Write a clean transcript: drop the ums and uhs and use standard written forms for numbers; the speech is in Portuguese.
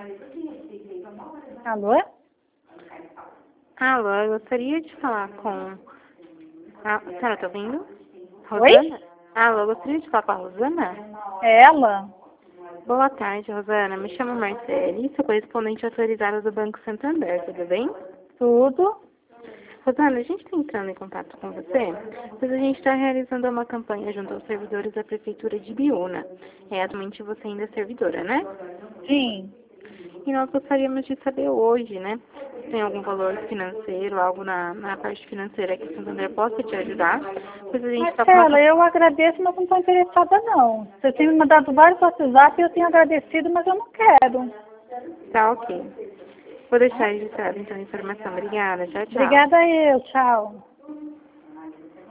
Alô? Alô, eu gostaria de falar com... A senhora tá ouvindo? Oi? Rosana? Alô, eu gostaria de falar com a Rosana? É ela? Boa tarde, Rosana. Me chamo Marcele, sou correspondente autorizada do Banco Santander, tudo bem? Tudo? Rosana, a gente está entrando em contato com você, pois a gente está realizando uma campanha junto aos servidores da Prefeitura de Biúna. Atualmente você ainda é servidora, né? Sim. E nós gostaríamos de saber hoje, né? Se tem algum valor financeiro, algo na parte financeira que o Santander possa te ajudar, pois a gente está com uma Marcela, eu agradeço, mas não estou interessada não. Você tem me mandado vários WhatsApp e eu tenho agradecido, mas eu não quero. Tá, ok. Vou deixar registrado então a informação. Obrigada. Tchau, tchau. Obrigada eu, tchau.